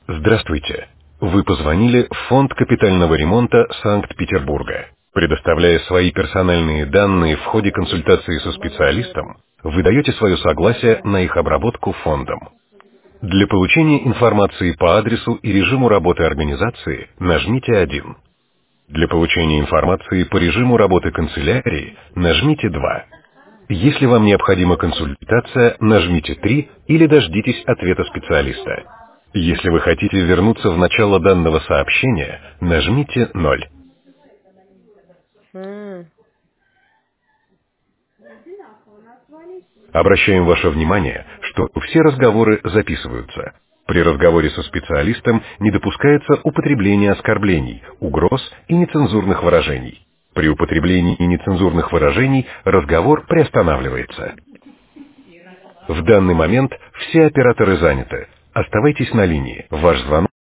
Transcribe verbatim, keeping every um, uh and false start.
Здравствуйте. Вы позвонили в Фонд капитального ремонта Санкт-Петербурга. Предоставляя свои персональные данные в ходе консультации со специалистом, вы даете свое согласие на их обработку фондом. Для получения информации по адресу и режиму работы организации нажмите один. Для получения информации по режиму работы канцелярии нажмите два. Если вам необходима консультация, нажмите три или дождитесь ответа специалиста. Если вы хотите вернуться в начало данного сообщения, нажмите ноль. М. Обращаем ваше внимание, что все разговоры записываются. При разговоре со специалистом не допускается употребление оскорблений, угроз и нецензурных выражений. При употреблении нецензурных выражений разговор приостанавливается. В данный момент все операторы заняты. Оставайтесь на линии. Ваш звонок